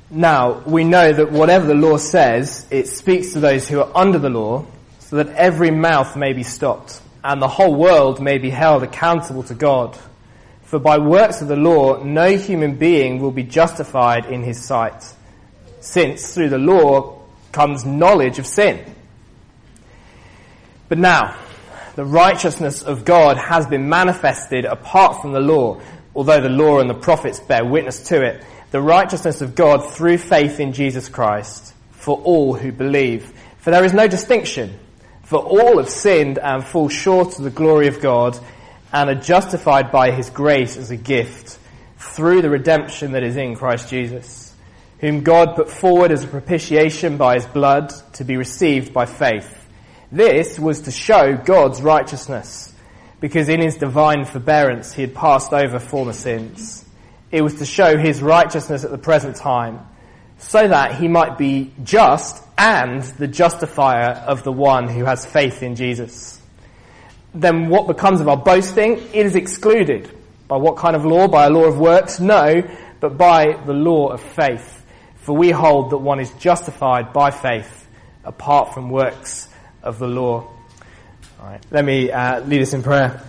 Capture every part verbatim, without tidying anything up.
Now, we know that whatever the law says, it speaks to those who are under the law, so that every mouth may be stopped, and the whole world may be held accountable to God. For by works of the law, no human being will be justified in his sight, since through the law comes knowledge of sin. But now, the righteousness of God has been manifested apart from the law, although the law and the prophets bear witness to it, the righteousness of God through faith in Jesus Christ for all who believe. For there is no distinction, for all have sinned and fall short of the glory of God, and are justified by his grace as a gift through the redemption that is in Christ Jesus, whom God put forward as a propitiation by his blood to be received by faith. This was to show God's righteousness, because in his divine forbearance he had passed over former sins. It was to show his righteousness at the present time, so that he might be just and the justifier of the one who has faith in Jesus. Then what becomes of our boasting? It is excluded. By what kind of law? By a law of works? No, but by the law of faith. For we hold that one is justified by faith apart from works of the law. All right, let me uh, lead us in prayer.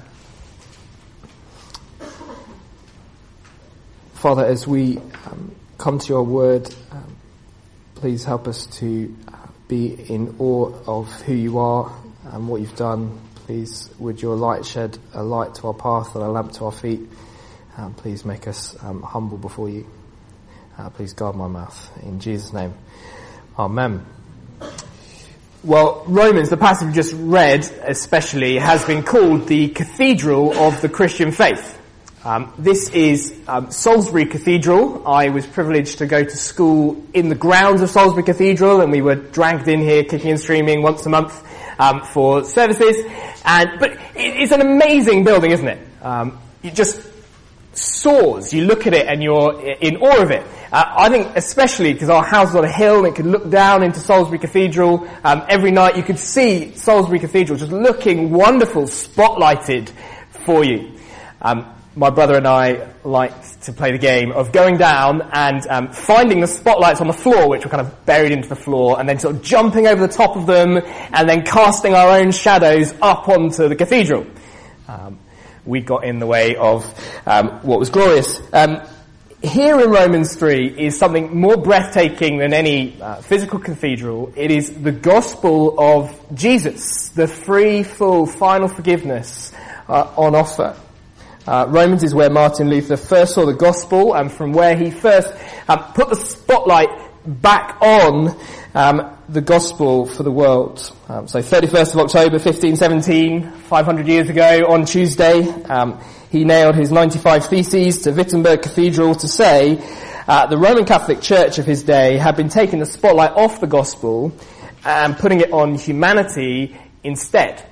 Father, as we um, come to your word, um, please help us to uh, be in awe of who you are and what you've done. Please, would your light shed a light to our path and a lamp to our feet. Um, please make us um, humble before you. Uh, please guard my mouth. In Jesus' name, amen. Well, Romans, the passage we just read especially, has been called the cathedral of the Christian faith. Um, this is um, Salisbury Cathedral. I was privileged to go to school in the grounds of Salisbury Cathedral, and we were dragged in here kicking and streaming once a month um, for services. And but it, it's an amazing building, isn't it? Um, it just soars. You look at it and you're in awe of it. Uh, I think especially because our house is on a hill and it could look down into Salisbury Cathedral. Um, every night you could see Salisbury Cathedral just looking wonderful, spotlighted for you. Um, My brother and I liked to play the game of going down and um, finding the spotlights on the floor, which were kind of buried into the floor, and then sort of jumping over the top of them and then casting our own shadows up onto the cathedral. Um, we got in the way of um, what was glorious. Um, here in Romans three is something more breathtaking than any uh, physical cathedral. It is the gospel of Jesus, the free, full, final forgiveness uh, on offer. Uh, Romans is where Martin Luther first saw the gospel, and from where he first um, put the spotlight back on um, the gospel for the world. Um, so thirty-first of October fifteen seventeen, five hundred years ago on Tuesday, um, he nailed his ninety-five Theses to Wittenberg Cathedral to say uh, the Roman Catholic Church of his day had been taking the spotlight off the gospel and putting it on humanity instead.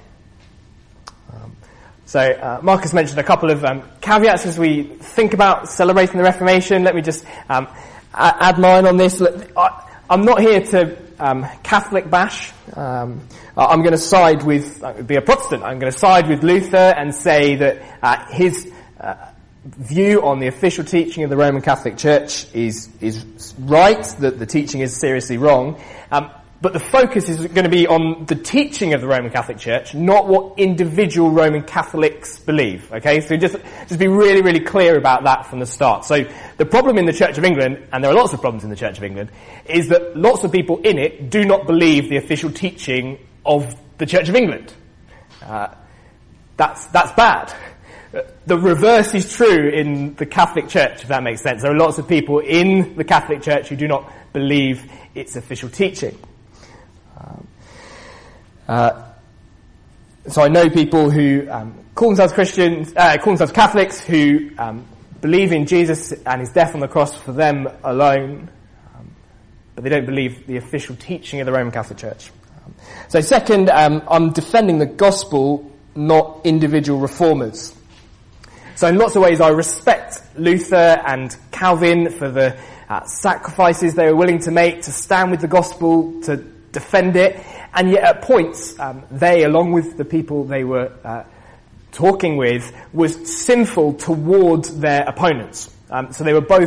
So uh, Marcus mentioned a couple of um, caveats as we think about celebrating the Reformation. Let me just um, add mine on this. I, I'm not here to um, Catholic bash. Um, I'm going to side with, uh, be a Protestant. I'm going to side with Luther and say that uh, his uh, view on the official teaching of the Roman Catholic Church is is right, that the teaching is seriously wrong. Um, But the focus is going to be on the teaching of the Roman Catholic Church, not what individual Roman Catholics believe. Okay, so just just be really, really clear about that from the start. So the problem in the Church of England, and there are lots of problems in the Church of England, is that lots of people in it do not believe the official teaching of the Church of England. Uh, that's that's bad. The reverse is true in the Catholic Church, if that makes sense. There are lots of people in the Catholic Church who do not believe its official teaching. Um, uh, so I know people who um, call themselves Christians, uh, call themselves Catholics, who um, believe in Jesus and his death on the cross for them alone, um, but they don't believe the official teaching of the Roman Catholic Church. Um, so second, um, I'm defending the gospel, not individual reformers. So in lots of ways I respect Luther and Calvin for the uh, sacrifices they were willing to make to stand with the gospel, to defend it, and yet at points um, they, along with the people they were uh, talking with, was sinful towards their opponents. Um, so they were both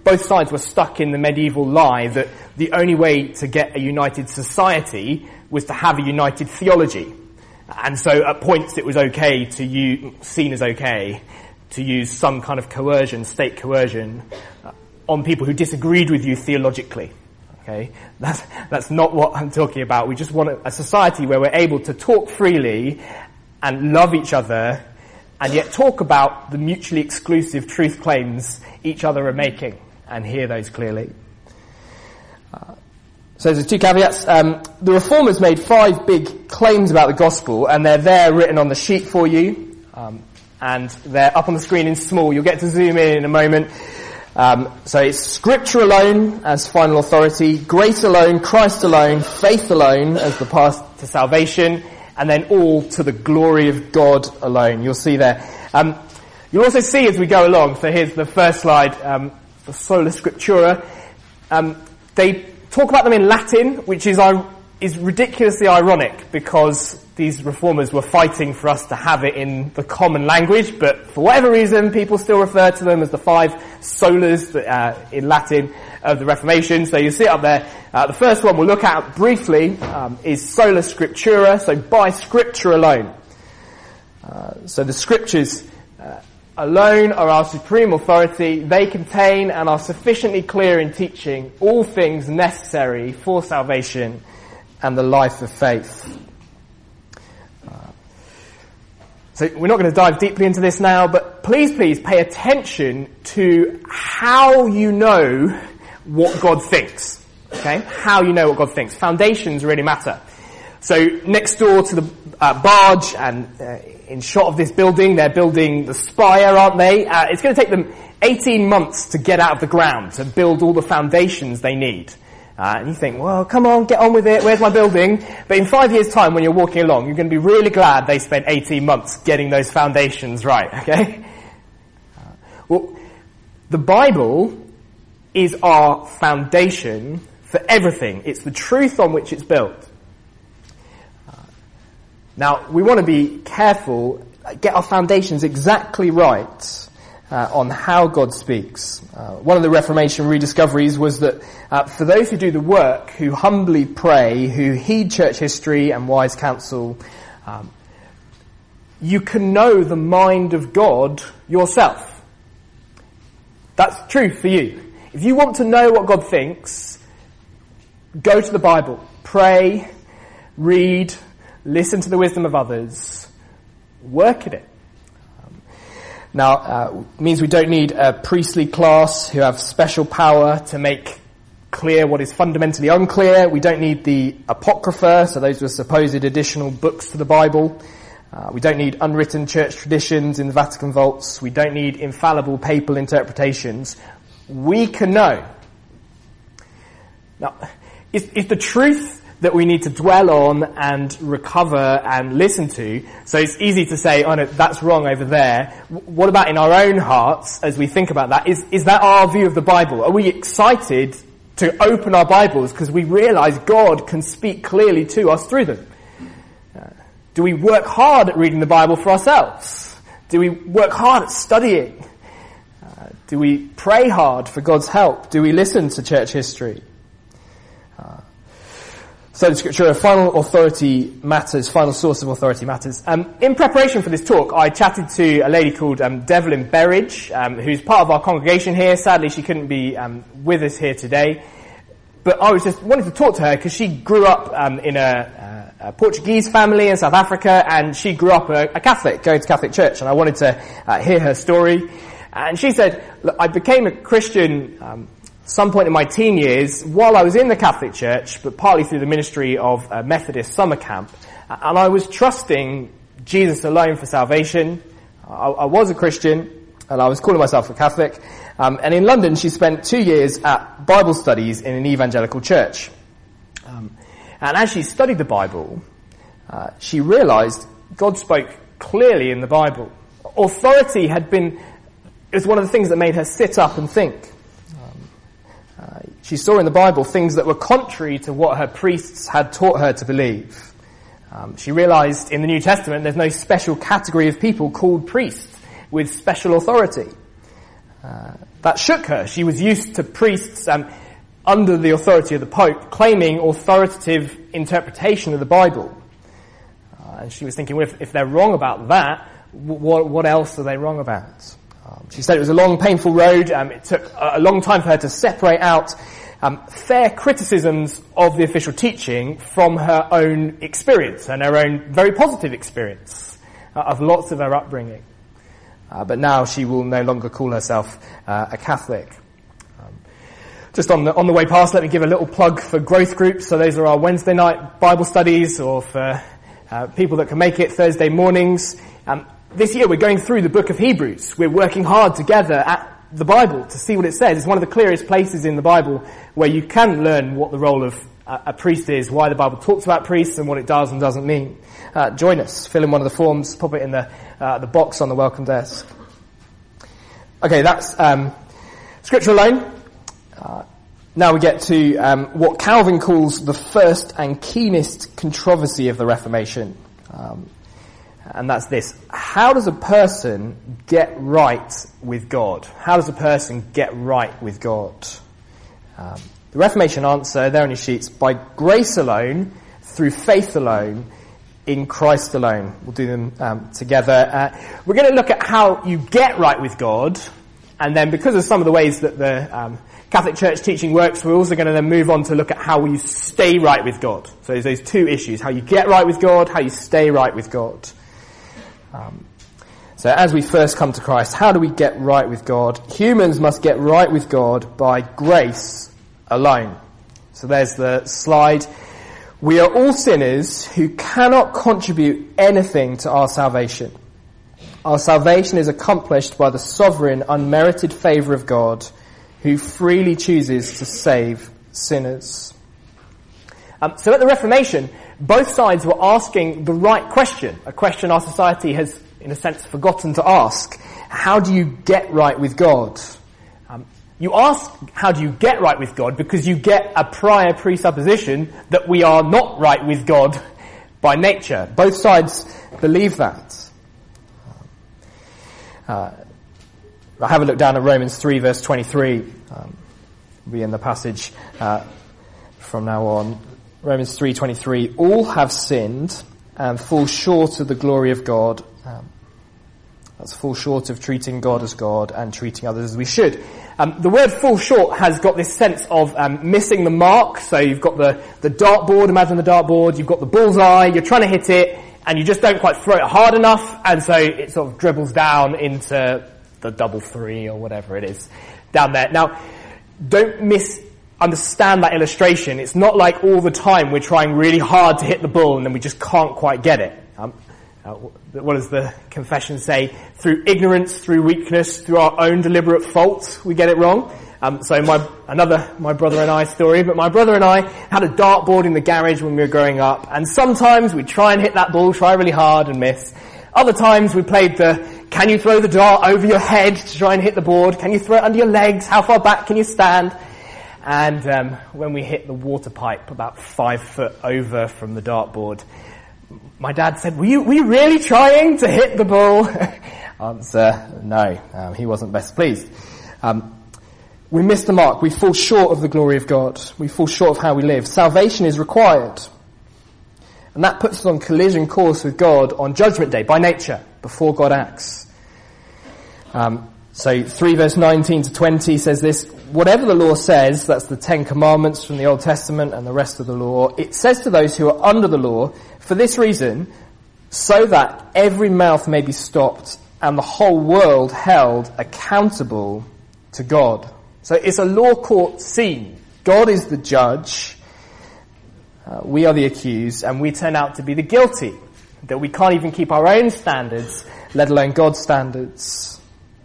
both sides were stuck in the medieval lie that the only way to get a united society was to have a united theology. And so at points it was okay to use, seen as okay, to use some kind of coercion, state coercion, uh, on people who disagreed with you theologically. Okay? That's, that's not what I'm talking about. We just want a, a society where we're able to talk freely and love each other and yet talk about the mutually exclusive truth claims each other are making and hear those clearly. Uh, So there's two caveats. Um, the Reformers made five big claims about the gospel, and they're there written on the sheet for you, um, and they're up on the screen in small. You'll get to zoom in in a moment. Um, so it's Scripture alone as final authority, grace alone, Christ alone, faith alone as the path to salvation, and then all to the glory of God alone. You'll see there. Um, you'll also see as we go along. So here's the first slide, um, the Sola Scriptura. Um, they talk about them in Latin, which is is ridiculously ironic because these reformers were fighting for us to have it in the common language, but for whatever reason, people still refer to them as the five solas uh, in Latin of the Reformation. So you see it up there. Uh, the first one we'll look at briefly um, is Sola Scriptura, so by Scripture alone. Uh, so the Scriptures uh, alone are our supreme authority. They contain and are sufficiently clear in teaching all things necessary for salvation and the life of faith. Uh, so we're not going to dive deeply into this now, but please, please pay attention to how you know what God thinks. Okay? How you know what God thinks. Foundations really matter. So next door to the uh, barge and uh, in shot of this building, they're building the spire, aren't they? Uh, it's going to take them eighteen months to get out of the ground, to build all the foundations they need. Uh, and you think, well, come on, get on with it, where's my building? But in five years' time, when you're walking along, you're going to be really glad they spent eighteen months getting those foundations right, okay? Uh, well, the Bible is our foundation for everything. It's the truth on which it's built. Now, we want to be careful, get our foundations exactly right uh, on how God speaks. Uh, one of the Reformation rediscoveries was that uh, for those who do the work, who humbly pray, who heed church history and wise counsel, um, you can know the mind of God yourself. That's true for you. If you want to know what God thinks, go to the Bible, pray, read, listen to the wisdom of others. Work at it. Um, now, uh, it means we don't need a priestly class who have special power to make clear what is fundamentally unclear. We don't need the Apocrypha, so those were supposed additional books to the Bible. Uh, we don't need unwritten church traditions in the Vatican vaults. We don't need infallible papal interpretations. We can know. Now, is, is the truth that we need to dwell on and recover and listen to. So it's easy to say, oh no, that's wrong over there. What about in our own hearts as we think about that? Is, is that our view of the Bible? Are we excited to open our Bibles because we realize God can speak clearly to us through them? Uh, do we work hard at reading the Bible for ourselves? Do we work hard at studying? Uh, do we pray hard for God's help? Do we listen to church history? Uh, So the Scripture, final authority matters, final source of authority matters. Um, in preparation for this talk, I chatted to a lady called um, Devlin Berridge, um, who's part of our congregation here. Sadly, she couldn't be um, with us here today. But I was just wanted to talk to her because she grew up um, in a, a Portuguese family in South Africa, and she grew up a, a Catholic, going to Catholic church, and I wanted to uh, hear her story. And she said, look, I became a Christian um some point in my teen years while I was in the Catholic Church, but partly through the ministry of a Methodist summer camp. And I was trusting Jesus alone for salvation. I, I was a Christian, and I was calling myself a Catholic. Um, and in London, she spent two years at Bible studies in an evangelical church. Um, and as she studied the Bible, uh, she realized God spoke clearly in the Bible. Authority had been, it was one of the things that made her sit up and think. Uh, she saw in the Bible things that were contrary to what her priests had taught her to believe. Um, she realized in the New Testament there's no special category of people called priests with special authority. Uh, that shook her. She was used to priests um, under the authority of the Pope claiming authoritative interpretation of the Bible. Uh, and she was thinking, well, if, if they're wrong about that, what, what else are they wrong about? Um, she said it was a long, painful road. Um, it took a, a long time for her to separate out um, fair criticisms of the official teaching from her own experience and her own very positive experience uh, of lots of her upbringing. Uh, but now she will no longer call herself uh, a Catholic. Um, just on the on the way past, let me give a little plug for growth groups. So those are our Wednesday night Bible studies, or for uh, people that can make it Thursday mornings. Um, this year we're going through the book of Hebrews. We're working hard together at the Bible to see what it says. It's one of the clearest places in the Bible where you can learn what the role of uh, a priest is, why the Bible talks about priests and what it does and doesn't mean. Uh, join us. Fill in one of the forms. Pop it in the uh, the box on the welcome desk. Okay, that's um, Scripture alone. Uh, now we get to um, what Calvin calls the first and keenest controversy of the Reformation. Um, and that's this. How does a person get right with God? How does a person get right with God? Um, the Reformation answer, there on your sheets, by grace alone, through faith alone, in Christ alone. We'll do them um, together. Uh, we're going to look at how you get right with God, and then because of some of the ways that the um, Catholic Church teaching works, we're also going to then move on to look at how you stay right with God. So there's those two issues, how you get right with God, how you stay right with God. Um, so as we first come to Christ, how do we get right with God? Humans must get right with God by grace alone. So there's the slide. We are all sinners who cannot contribute anything to our salvation. Our salvation is accomplished by the sovereign, unmerited favour of God, who freely chooses to save sinners. Um, so at the Reformation, both sides were asking the right question, a question our society has, in a sense, forgotten to ask. How do you get right with God? Um, You ask, how do you get right with God? Because you get a prior presupposition that we are not right with God by nature. Both sides believe that. Uh, I have a look down at Romans three, verse twenty-three. Um, we'll be in the passage uh, from now on. Romans three twenty-three. All have sinned and fall short of the glory of God. Um, That's fall short of treating God as God and treating others as we should. Um, the word fall short has got this sense of um, missing the mark. So you've got the, the dartboard, imagine the dartboard, you've got the bullseye, you're trying to hit it, and you just don't quite throw it hard enough, and so it sort of dribbles down into the double three or whatever it is down there. Now, don't misunderstand that illustration. It's not like all the time we're trying really hard to hit the bull and then we just can't quite get it. Um, Uh, what does the confession say? Through ignorance, through weakness, through our own deliberate fault, we get it wrong. Um, so my another my brother and I story, but my brother and I had a dartboard in the garage when we were growing up, and sometimes we'd try and hit that ball, try really hard and miss. Other times we played the can you throw the dart over your head to try and hit the board? Can you throw it under your legs? How far back can you stand? And um, when we hit the water pipe about five foot over from the dartboard, my dad said, were you, were you really trying to hit the ball? Answer, no. Um, he wasn't best pleased. Um, we miss the mark. We fall short of the glory of God. We fall short of how we live. Salvation is required. And that puts us on collision course with God on Judgment Day, by nature, before God acts. Um, so three verse nineteen to twenty says this, whatever the law says, that's the Ten Commandments from the Old Testament and the rest of the law, it says to those who are under the law, for this reason, so that every mouth may be stopped and the whole world held accountable to God. So it's a law court scene. God is the judge. Uh, we are the accused, and we turn out to be the guilty. That we can't even keep our own standards, let alone God's standards.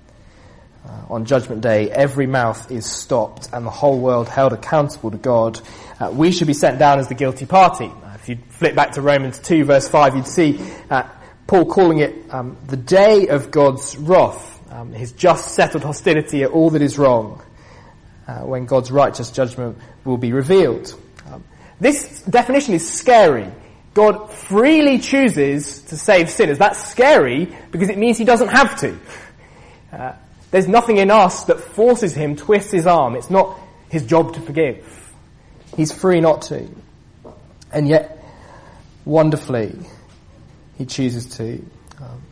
Uh, on Judgment Day, every mouth is stopped and the whole world held accountable to God. Uh, we should be sent down as the guilty party. If you flip back to Romans two verse five, you'd see uh, Paul calling it um, the day of God's wrath, um, his just settled hostility at all that is wrong, uh, when God's righteous judgment will be revealed. Um, this definition is scary. God freely chooses to save sinners. That's scary because it means he doesn't have to. Uh, There's nothing in us that forces him, twists his arm. It's not his job to forgive. He's free not to. And yet, wonderfully, he chooses to. Um,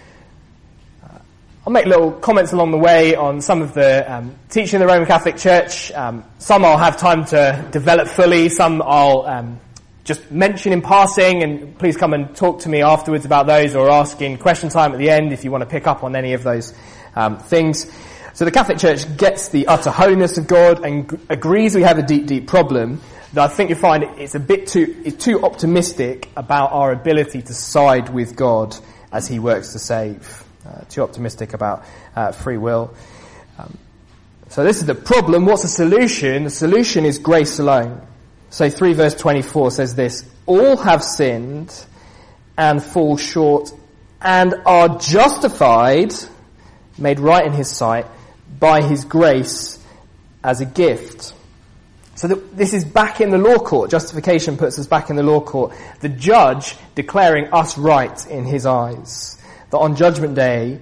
I'll make little comments along the way on some of the um, teaching of the Roman Catholic Church. Um, some I'll have time to develop fully. Some I'll um, just mention in passing, and please come and talk to me afterwards about those, or ask in question time at the end if you want to pick up on any of those um, things. So the Catholic Church gets the utter holiness of God and g- agrees we have a deep, deep problem. That I think you find it's a bit too it's too optimistic about our ability to side with God as he works to save. Uh, too optimistic about uh, free will. Um, so this is the problem. What's the solution? The solution is grace alone. So three verse twenty-four says this: all have sinned and fall short and are justified, made right in his sight, by his grace as a gift. So that this is back in the law court. Justification puts us back in the law court. The judge declaring us right in his eyes. That on Judgment Day,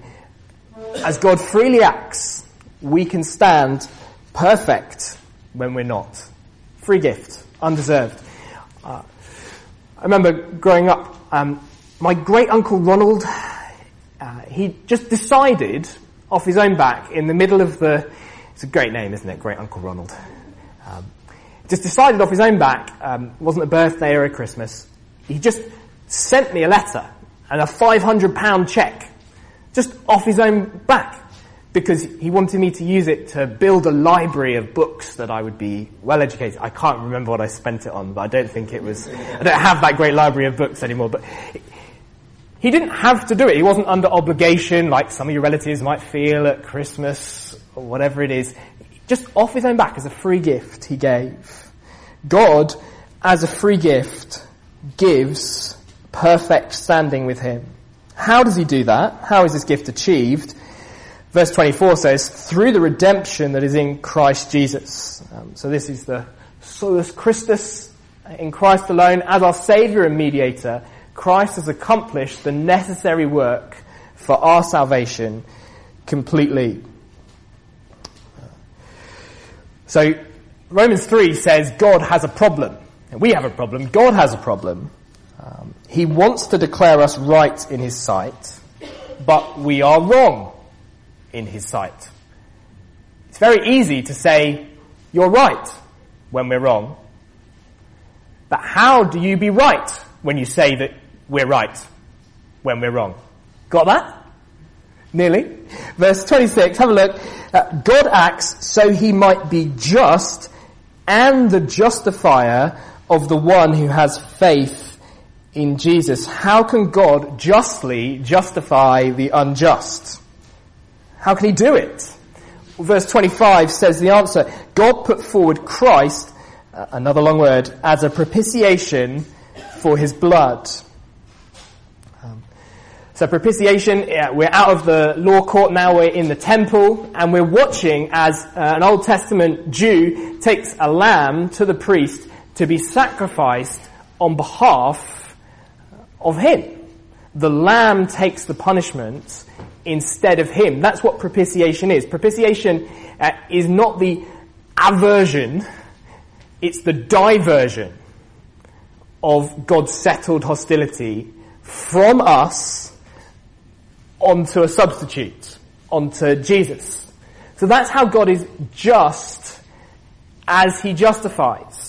as God freely acts, we can stand perfect when we're not. Free gift, undeserved. Uh, I remember growing up, um, my great uncle Ronald, uh, he just decided off his own back in the middle of the, it's a great name, isn't it? Great Uncle Ronald. Um, just decided off his own back, um, it wasn't a birthday or a Christmas, he just sent me a letter and a five hundred pound cheque, just off his own back, because he wanted me to use it to build a library of books that I would be well educated. I can't remember what I spent it on, but I don't think it was, I don't have that great library of books anymore, but he didn't have to do it. He wasn't under obligation like some of your relatives might feel at Christmas or whatever it is. Just off his own back as a free gift he gave. God, as a free gift, gives perfect standing with him. How does he do that? How is this gift achieved? Verse twenty-four says, through the redemption that is in Christ Jesus. Um, so this is the solus Christus, in Christ alone. As our Saviour and Mediator, Christ has accomplished the necessary work for our salvation completely. So Romans three says God has a problem. And we have a problem. God has a problem. Um, he wants to declare us right in his sight, but we are wrong in his sight. It's very easy to say, you're right, when we're wrong. But how do you be right when you say that we're right when we're wrong? Got that? Nearly. Verse twenty-six, have a look. Uh, God acts so he might be just and the justifier of the one who has faith in Jesus. How can God justly justify the unjust? How can he do it? Well, verse twenty-five says the answer. God put forward Christ, uh, another long word, as a propitiation for his blood. Um, so propitiation, uh, we're out of the law court now, we're in the temple, and we're watching as uh, an Old Testament Jew takes a lamb to the priest to be sacrificed on behalf of him. The lamb takes the punishment instead of him. That's what propitiation is. Propitiation uh, is not the aversion, it's the diversion of God's settled hostility from us onto a substitute, onto Jesus. So that's how God is just as he justifies.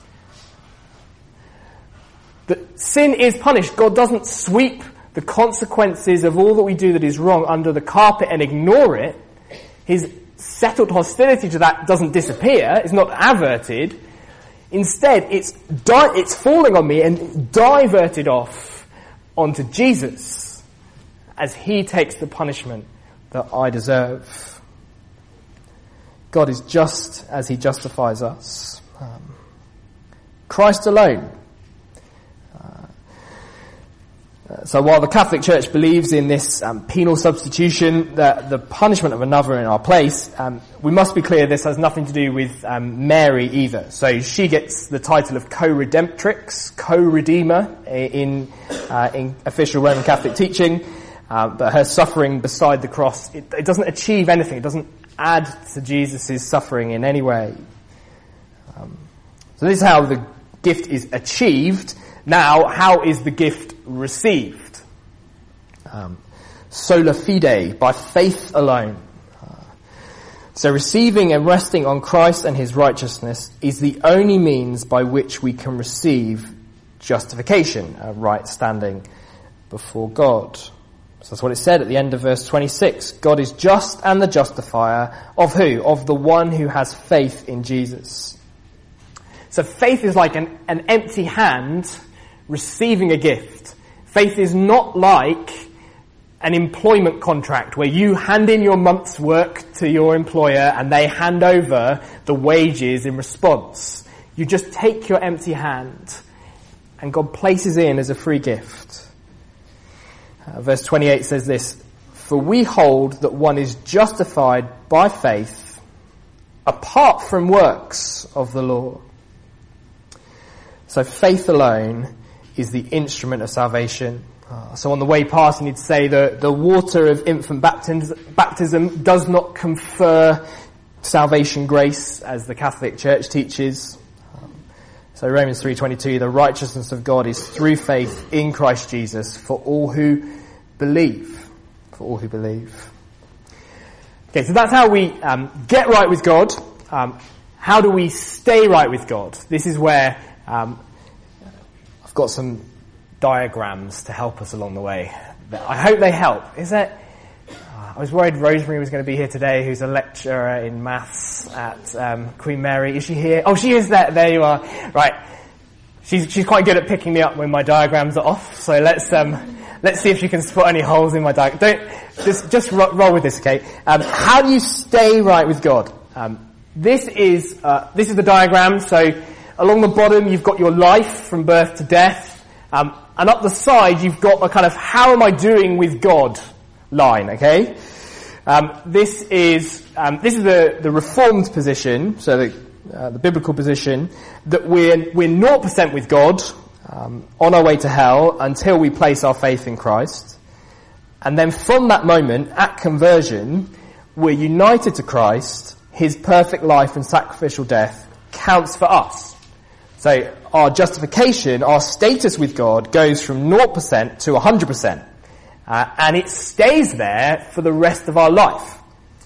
That sin is punished. God doesn't sweep the consequences of all that we do that is wrong under the carpet and ignore it. His settled hostility to that doesn't disappear. It's not averted. Instead, it's di- it's falling on me and diverted off onto Jesus as he takes the punishment that I deserve. God is just as he justifies us. Um, Christ alone. So while the Catholic Church believes in this um, penal substitution, the, the punishment of another in our place, um, we must be clear this has nothing to do with um, Mary either. So she gets the title of co-redemptrix, co-redeemer in uh, in official Roman Catholic teaching. uh, but her suffering beside the cross, it, it doesn't achieve anything. It doesn't add to Jesus' suffering in any way. Um, so this is how the gift is achieved. Now, how is the gift received? Um, sola fide, by faith alone. Uh, so receiving and resting on Christ and his righteousness is the only means by which we can receive justification, a right standing before God. So that's what it said at the end of verse twenty-six. God is just and the justifier of who? Of the one who has faith in Jesus. So faith is like an, an empty hand receiving a gift. Faith is not like an employment contract where you hand in your month's work to your employer and they hand over the wages in response. You just take your empty hand and God places in as a free gift. Uh, verse twenty-eight says this, "For we hold that one is justified by faith apart from works of the law." So faith alone is the instrument of salvation. Uh, so on the way past, you need to say that the water of infant baptism, baptism does not confer salvation grace, as the Catholic Church teaches. Um, so Romans three twenty-two, the righteousness of God is through faith in Christ Jesus for all who believe. For all who believe. Okay, so that's how we um, get right with God. Um, how do we stay right with God? This is where um, I've got some diagrams to help us along the way. I hope they help. Is that? Uh, I was worried Rosemary was going to be here today, who's a lecturer in maths at um, Queen Mary. Is she here? Oh, she is there. There you are. Right. She's she's quite good at picking me up when my diagrams are off. So let's um let's see if she can spot any holes in my diagram. Don't just just ro- roll with this, okay? Um, how do you stay right with God? Um, this is uh, this is the diagram. So along the bottom, you've got your life from birth to death. Um, And up the side, you've got a kind of how am I doing with God line, okay? Um, this is um, this is the, the Reformed position, so the, uh, the biblical position, that we're we're zero percent with God um, on our way to hell until we place our faith in Christ. And then from that moment, at conversion, we're united to Christ. His perfect life and sacrificial death counts for us. So our justification, our status with God goes from zero percent to one hundred percent. Uh, and it stays there for the rest of our life.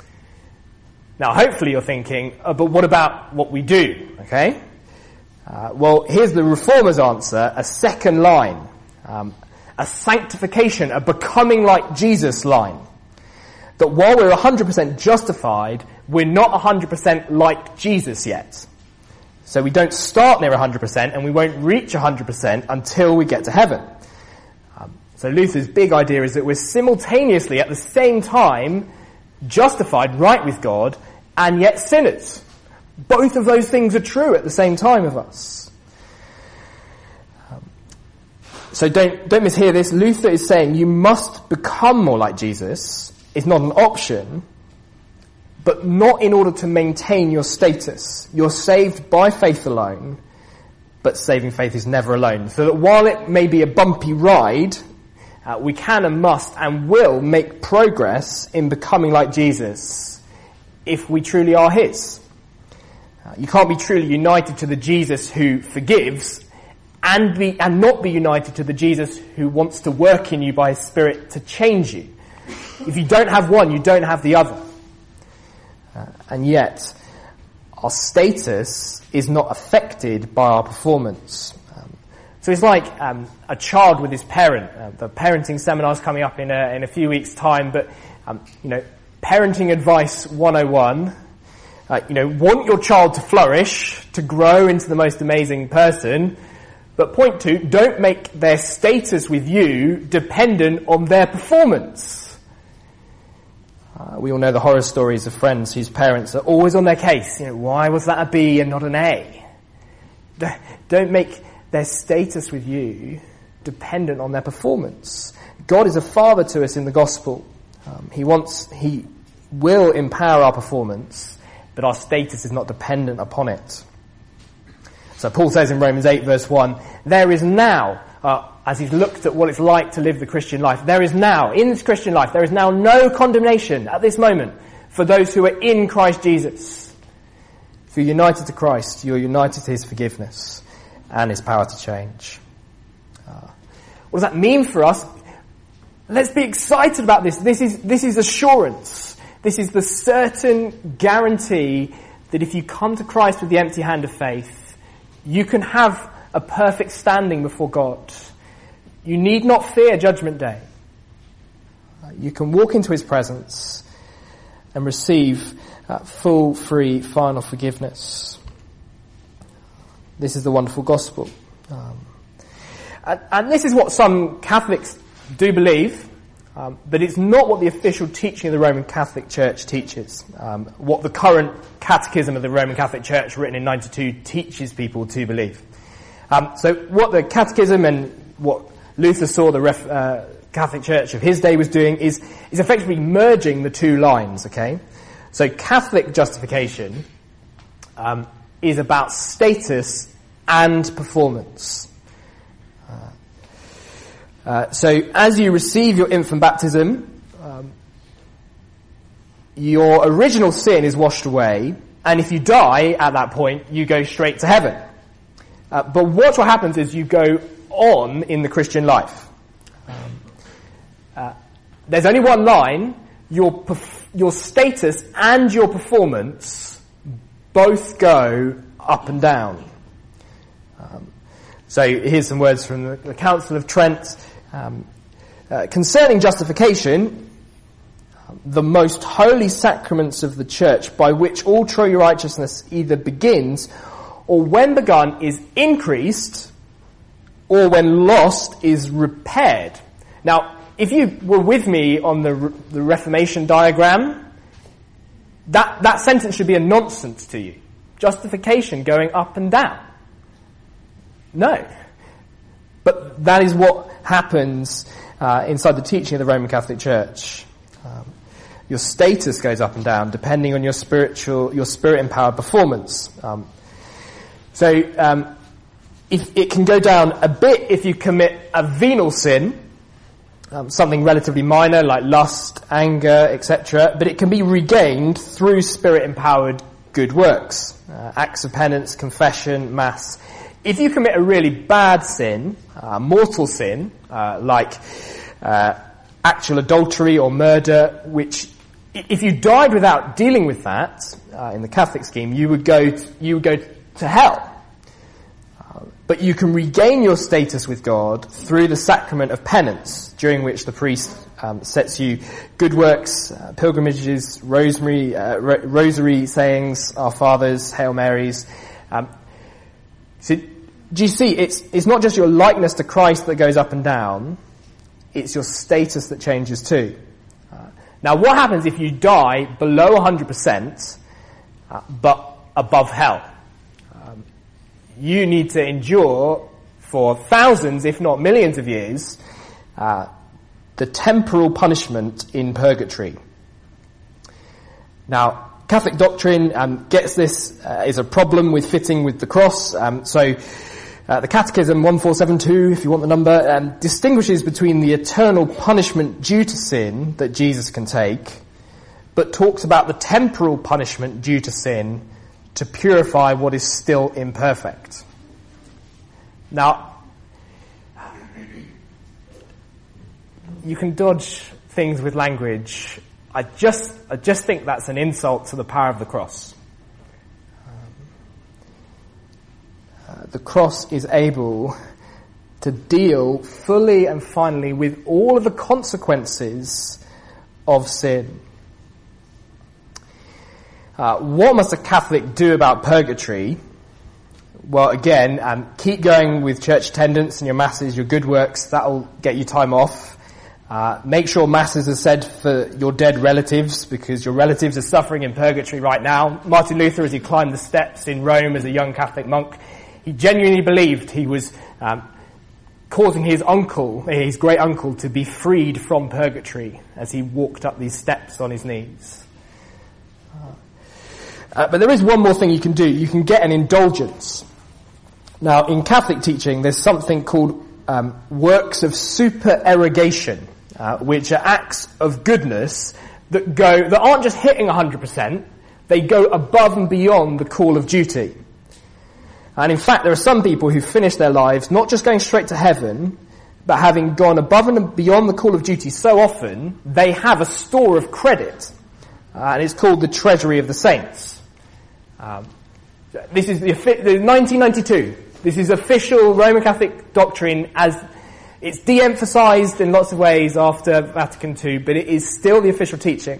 Now, hopefully you're thinking, oh, but what about what we do? Okay? Uh, well, here's the Reformers' answer, a second line. Um, a sanctification, a becoming like Jesus line. That while we're one hundred percent justified, we're not one hundred percent like Jesus yet. So we don't start near one hundred percent and we won't reach one hundred percent until we get to heaven. Um, so Luther's big idea is that we're simultaneously at the same time justified right with God and yet sinners. Both of those things are true at the same time of us. Um, so don't, don't mishear this. Luther is saying you must become more like Jesus. It's not an option, but not in order to maintain your status. You're saved by faith alone, but saving faith is never alone. So that while it may be a bumpy ride, uh, we can and must and will make progress in becoming like Jesus if we truly are his. Uh, you can't be truly united to the Jesus who forgives and be and not be united to the Jesus who wants to work in you by his Spirit to change you. If you don't have one, you don't have the other. Uh, and yet, our status is not affected by our performance. Um, so it's like um, a child with his parent. Uh, the parenting seminar is coming up in a, in a few weeks' time, but um, you know, parenting advice one oh one. Uh, you know, want your child to flourish, to grow into the most amazing person. But point two, don't make their status with you dependent on their performance. Uh, we all know the horror stories of friends whose parents are always on their case. You know, why was that a B and not an A? Don't make their status with you dependent on their performance. God is a father to us in the gospel. Um, he wants, he will empower our performance, but our status is not dependent upon it. So Paul says in Romans eight verse one, there is now, uh, as he's looked at what it's like to live the Christian life. There is now, in this Christian life, there is now no condemnation at this moment for those who are in Christ Jesus. If you're united to Christ, you're united to his forgiveness and his power to change. Uh, what does that mean for us? Let's be excited about this. This is, this is assurance. This is the certain guarantee that if you come to Christ with the empty hand of faith, you can have a perfect standing before God. You need not fear judgment day. You can walk into his presence and receive uh, full, free, final forgiveness. This is the wonderful gospel. Um, and, and this is what some Catholics do believe, um, but it's not what the official teaching of the Roman Catholic Church teaches. Um, what the current Catechism of the Roman Catholic Church, written in ninety-two, teaches people to believe. Um, so what the Catechism and what Luther saw the ref, uh, Catholic Church of his day was doing is, is effectively merging the two lines, okay? So Catholic justification um, is about status and performance. Uh, uh, so as you receive your infant baptism, um, your original sin is washed away, and if you die at that point, you go straight to heaven. Uh, but what happens is you go on in the Christian life. Um, uh, there's only one line. Your perf- your status and your performance both go up and down. Um, so here's some words from the, the Council of Trent. Um, uh, concerning justification, the most holy sacraments of the Church, by which all true righteousness either begins or when begun is increased, or when lost is repaired. Now, if you were with me on the, the Reformation diagram, that, that sentence should be a nonsense to you. Justification going up and down. No. But that is what happens uh, inside the teaching of the Roman Catholic Church. Um, your status goes up and down depending on your spiritual, your spirit-empowered performance. Um, so, um, if it can go down a bit if you commit a venial sin, um, something relatively minor like lust, anger, et cetera, but it can be regained through spirit-empowered good works, uh, acts of penance, confession, mass. If you commit a really bad sin, uh, mortal sin, uh, like uh, actual adultery or murder, which if you died without dealing with that uh, in the Catholic scheme, you would go to, you would go to hell. But you can regain your status with God through the sacrament of penance, during which the priest um, sets you good works, uh, pilgrimages, rosary, uh, ro- rosary sayings, Our Fathers, Hail Marys. Um, so, do you see? It's it's not just your likeness to Christ that goes up and down; it's your status that changes too. Uh, now, what happens if you die below one hundred percent, uh, but above hell? You need to endure for thousands, if not millions of years, uh, the temporal punishment in purgatory. Now, Catholic doctrine um, gets this uh, is a problem with fitting with the cross. Um, so, uh, the Catechism one four seven two, if you want the number, um, distinguishes between the eternal punishment due to sin that Jesus can take, but talks about the temporal punishment due to sin to purify what is still imperfect. Now, you can dodge things with language. I just, I just think that's an insult to the power of the cross. Um, uh, the cross is able to deal fully and finally with all of the consequences of sin. Uh, what must a Catholic do about purgatory? Well, again, um, keep going with church attendance and your masses, your good works. That'll get you time off. Uh, make sure masses are said for your dead relatives, because your relatives are suffering in purgatory right now. Martin Luther, as he climbed the steps in Rome as a young Catholic monk, he genuinely believed he was um, causing his uncle, his great uncle, to be freed from purgatory as he walked up these steps on his knees. Uh, but there is one more thing you can do. You can get an indulgence. Now, in Catholic teaching, there's something called um, works of supererogation, uh, which are acts of goodness that go that aren't just hitting one hundred percent, they go above and beyond the call of duty. And in fact, there are some people who finish their lives not just going straight to heaven, but having gone above and beyond the call of duty so often, they have a store of credit. Uh, and it's called the Treasury of the Saints. Um, this is the, the nineteen ninety-two. This is official Roman Catholic doctrine, as it's de-emphasized in lots of ways after Vatican Two, but it is still the official teaching.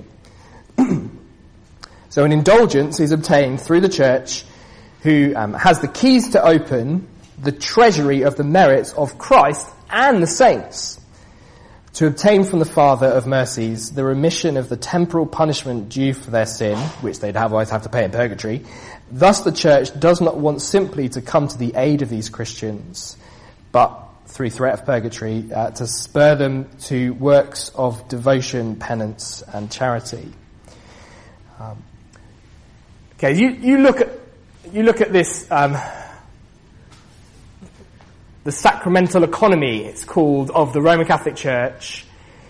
So an indulgence is obtained through the Church, who um, has the keys to open the treasury of the merits of Christ and the saints, to obtain from the Father of mercies the remission of the temporal punishment due for their sin, which they'd otherwise have to pay in purgatory. Thus the Church does not want simply to come to the aid of these Christians, but through threat of purgatory, uh, to spur them to works of devotion, penance, and charity. Um, okay, you, you look at you look at this. Um, The sacramental economy, it's called, of the Roman Catholic Church.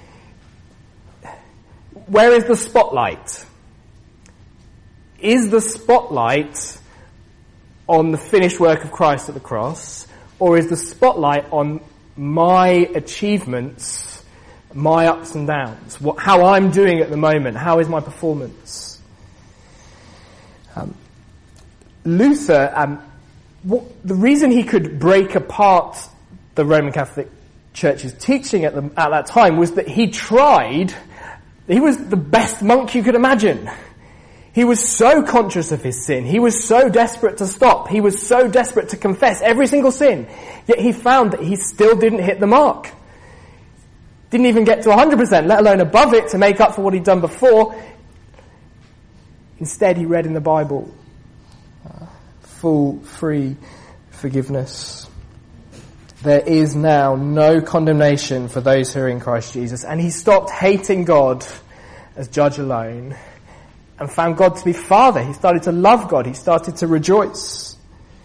Where is the spotlight? Is the spotlight on the finished work of Christ at the cross, or is the spotlight on my achievements, my ups and downs, what, how I'm doing at the moment, how is my performance? Um, Luther... Um, What, the reason he could break apart the Roman Catholic Church's teaching at, the, at that time was that he tried, he was the best monk you could imagine. He was so conscious of his sin. He was so desperate to stop. He was so desperate to confess every single sin. Yet he found that he still didn't hit the mark. Didn't even get to one hundred percent, let alone above it to make up for what he'd done before. Instead, he read in the Bible full, free forgiveness. There is now no condemnation for those who are in Christ Jesus. And he stopped hating God as judge alone and found God to be Father. He started to love God. He started to rejoice.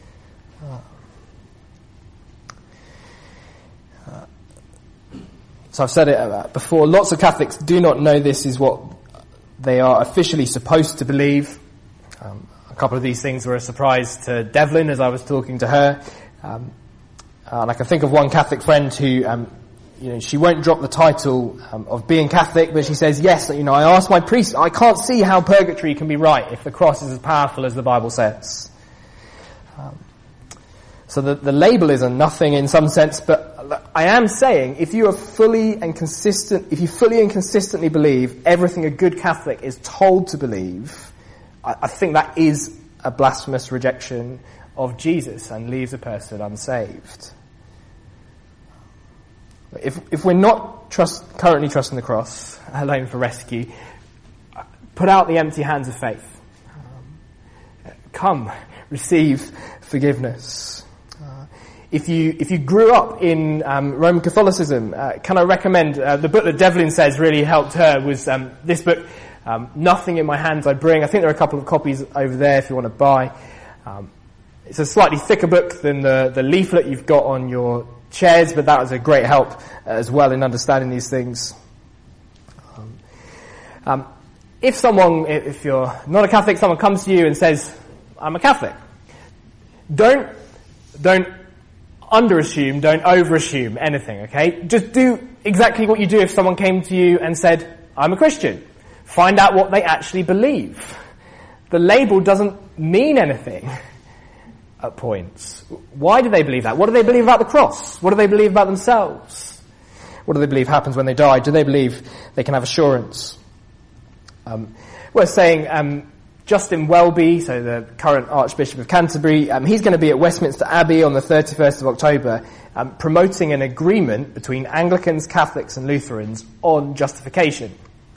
So I've said it before, lots of Catholics do not know this is what they are officially supposed to believe. Um, A couple of these things were a surprise to Devlin as I was talking to her. Um, and I can think of one Catholic friend who, um, you know, she won't drop the title um, of being Catholic, but she says, yes, you know, I asked my priest, I can't see how purgatory can be right if the cross is as powerful as the Bible says. Um, so the, the label is a nothing in some sense, but I am saying if you are fully and consistent, if you fully and consistently believe everything a good Catholic is told to believe, I think that is a blasphemous rejection of Jesus and leaves a person unsaved. If if we're not trust, currently trusting the cross alone for rescue, put out the empty hands of faith. Um, come, receive forgiveness. Uh, if you if you grew up in um, Roman Catholicism, uh, can I recommend uh, the book that Devlin says really helped her was um, this book. Um, Nothing in My Hands I Bring. I think there are a couple of copies over there if you want to buy. Um, it's a slightly thicker book than the, the leaflet you've got on your chairs, but that was a great help as well in understanding these things. Um, um, if someone, if you're not a Catholic, someone comes to you and says, I'm a Catholic, don't, don't underassume, don't overassume anything, okay? Just do exactly what you do if someone came to you and said, I'm a Christian. Find out what they actually believe. The label doesn't mean anything at points. Why do they believe that? What do they believe about the cross? What do they believe about themselves? What do they believe happens when they die? Do they believe they can have assurance? Um, we're saying um, Justin Welby, so the current Archbishop of Canterbury, um, he's going to be at Westminster Abbey on the thirty-first of October, um, promoting an agreement between Anglicans, Catholics and Lutherans on justification.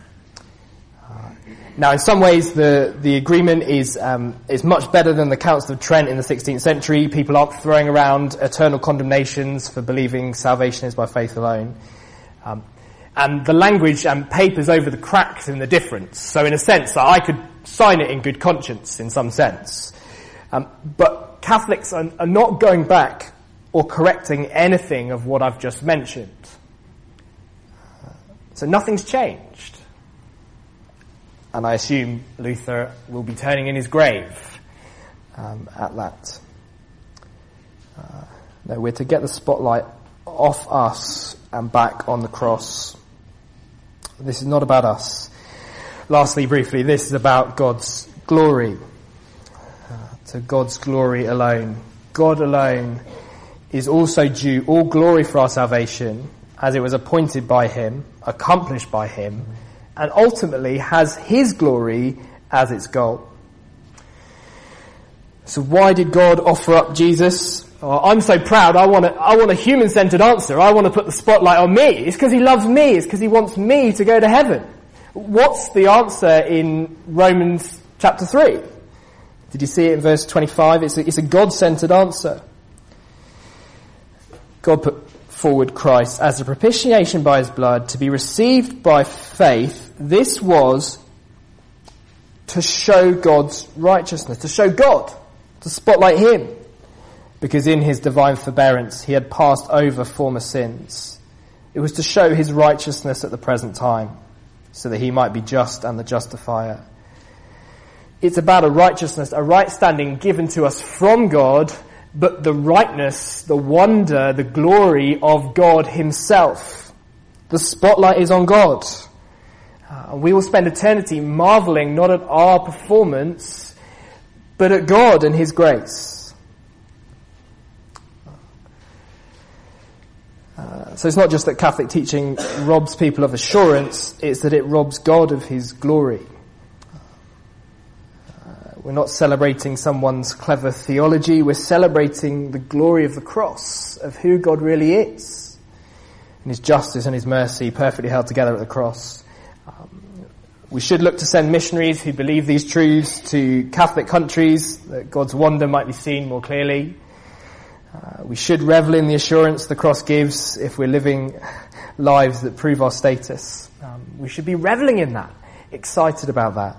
Now, in some ways, the, the agreement is, um, is much better than the Council of Trent in the sixteenth century. People aren't throwing around eternal condemnations for believing salvation is by faith alone. Um, and the language um, papers over the cracks in the difference. So in a sense, I could sign it in good conscience in some sense. Um, but Catholics are, are not going back or correcting anything of what I've just mentioned. So nothing's changed. And I assume Luther will be turning in his grave um, at that. Uh, no, we're to get the spotlight off us and back on the cross. This is not about us. Lastly, briefly, this is about God's glory. Uh, to God's glory alone. God alone is also due all glory for our salvation, as it was appointed by him, accomplished by him, and ultimately has his glory as its goal. So why did God offer up Jesus? Oh, I'm so proud, I want a, I want a human-centered answer. I want to put the spotlight on me. It's because he loves me. It's because he wants me to go to heaven. What's the answer in Romans chapter three? Did you see it in verse twenty-five? It's a, it's a God-centered answer. God put forward Christ as a propitiation by his blood to be received by faith. This was to show God's righteousness, to show God, to spotlight him, because in his divine forbearance he had passed over former sins. It was to show his righteousness at the present time, so that he might be just and the justifier. It's about a righteousness, a right standing given to us from God, but the rightness, the wonder, the glory of God himself. The spotlight is on God. Uh, we will spend eternity marveling not at our performance, but at God and his grace. Uh, so it's not just that Catholic teaching robs people of assurance, it's that it robs God of his glory. We're not celebrating someone's clever theology. We're celebrating the glory of the cross, of who God really is, and his justice and his mercy perfectly held together at the cross. Um, we should look to send missionaries who believe these truths to Catholic countries, that God's wonder might be seen more clearly. Uh, we should revel in the assurance the cross gives if we're living lives that prove our status. Um, we should be reveling in that, excited about that.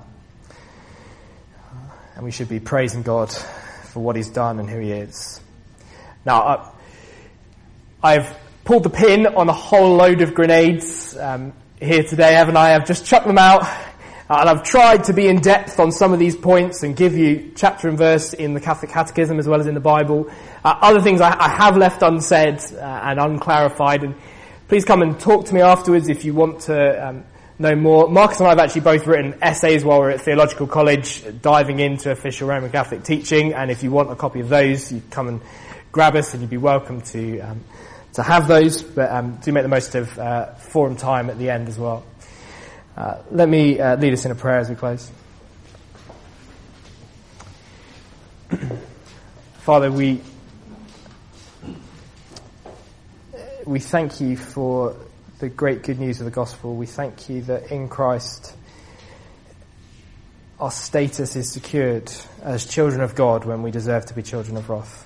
And we should be praising God for what he's done and who he is. Now, I've pulled the pin on a whole load of grenades um, here today, haven't I? I've just chucked them out, uh, and I've tried to be in depth on some of these points and give you chapter and verse in the Catholic Catechism as well as in the Bible. Uh, other things I, I have left unsaid uh, and unclarified, and please come and talk to me afterwards if you want to um, know more. Marcus and I have actually both written essays while we're at theological college diving into official Roman Catholic teaching, and if you want a copy of those, you come and grab us and you'd be welcome to um, to have those, but um, do make the most of uh, forum time at the end as well. Uh, let me uh, lead us in a prayer as we close. Father, we we thank you for the great good news of the gospel. We thank you that in Christ our status is secured as children of God when we deserve to be children of wrath.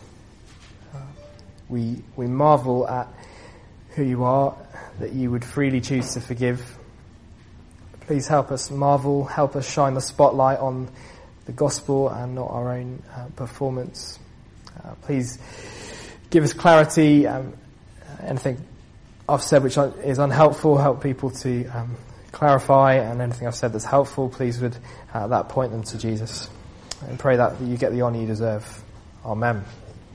We we marvel at who you are, that you would freely choose to forgive. Please help us marvel, help us shine the spotlight on the gospel and not our own uh, performance. Uh, please give us clarity. Um, anything I've said which is unhelpful, help people to um, clarify, and anything I've said that's helpful, please would uh, that point them to Jesus. And pray that you get the honour you deserve. Amen.